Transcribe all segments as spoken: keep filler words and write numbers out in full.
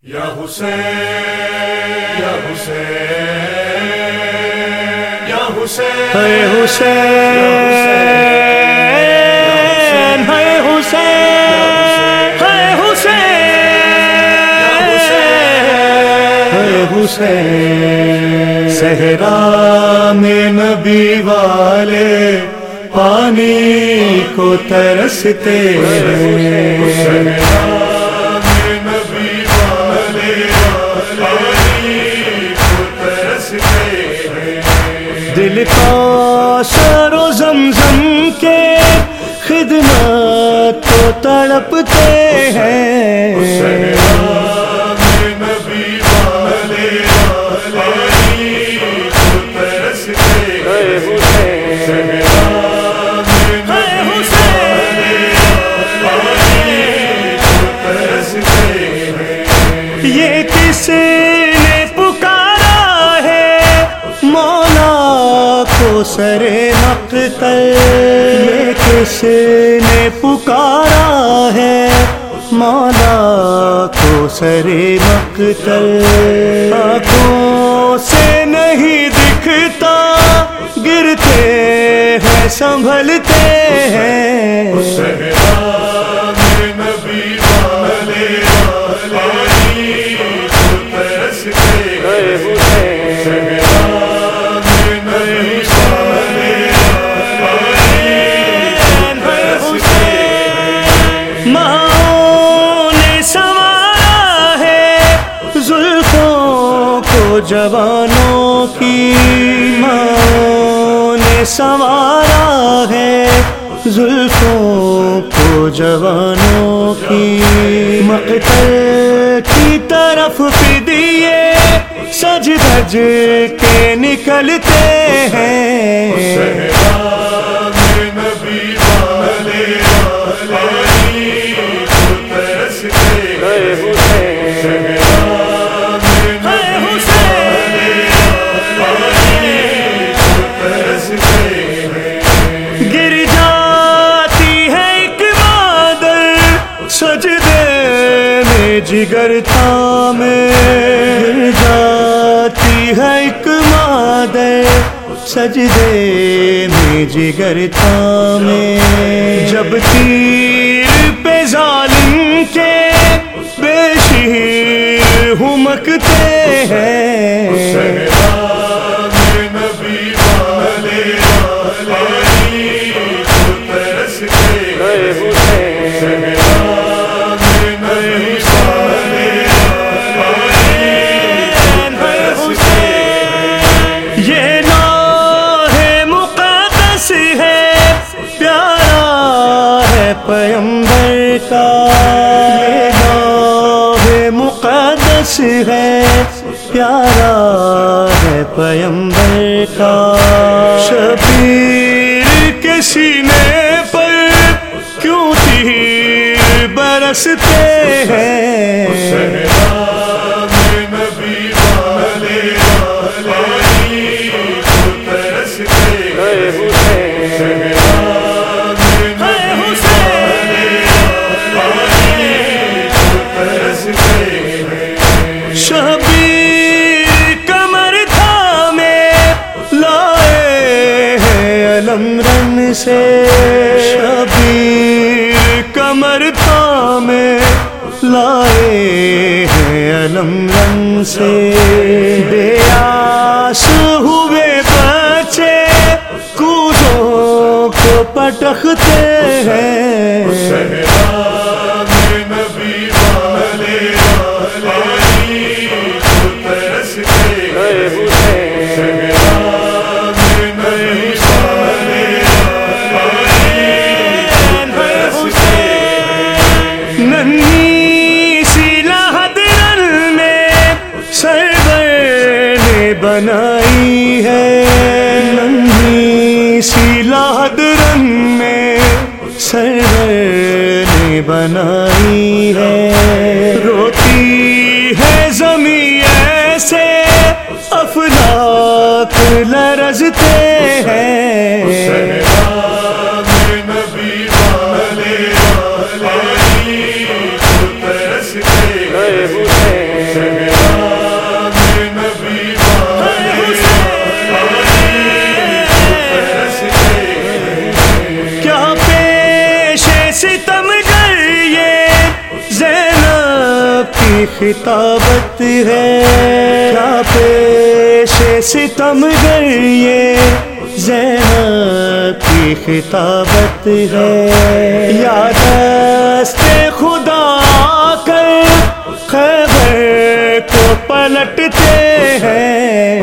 یا حسین یا حسین یا حسین ہے حسین ہے حسین ہے حسین ہے حسین صحرا میں نبی والے پانی کو ترستے ہیں، دل کوثر و زمزم کے خدمت کو تڑپتے ہیں، یہ کس نے پکارا ہے مولا کو سرے مقتل، یہ کس نے پکارا ہے مولا کو سرے مقتل، آنکھوں سے نہیں دکھتا گرتے ہیں سنبھلتے ہیں، جوانوں کی ماں نے سنوارا ہے زلفوں کو جوانوں کی، مقتل کی طرف فدیے سج دھج کے نکلتے ہیں، سجدے میں جگر تھامے گر جاتی ہے ایک مادر، سجدے میں جگر تھامے جب تیر پہ ظالم کے بے شیر ہمکتے ہیں، پیمبر کا یہ گاہ مقدس ہے، پیارا ہے پیمبر کا، شبیر کے سینے پر کیوں تیر برستے ہیں، شبیر کمر تھامے لائے ہیں علم رن سے، شبیر کمر تھامے لائے ہیں علم رن سے، بے آس ہوئے بچے کودوں کو پٹختے ہیں، ننھی سی لہدرن میں سرور نے بنائی ہے، ننھی سی لہدرن میں سرور نے بنائی ہے، روتی ہے زمین ایسے افلاک لرزتے ہیں، کیا پیش ستم گر یہ زینب کی خطابت ہے، کیا پیش ستم گر یہ زینب کی خطابت ہے، یا دست خدا کر خیبر کو پلٹتے ہیں،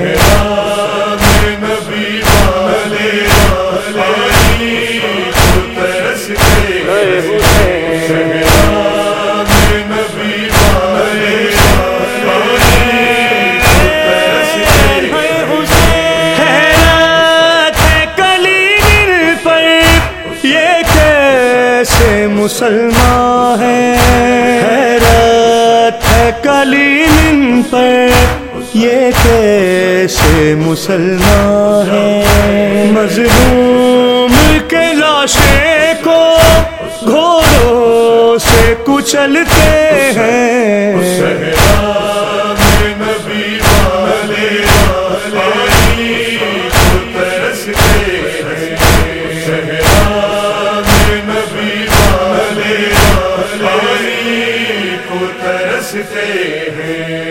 مسلمان ہے، حیرت ہے کلیم پر یہ کیسے مسلمان ہے، مظلوم کے لاشے کو گھوڑوں سے کچلتے ہیں، ترستے ہیں۔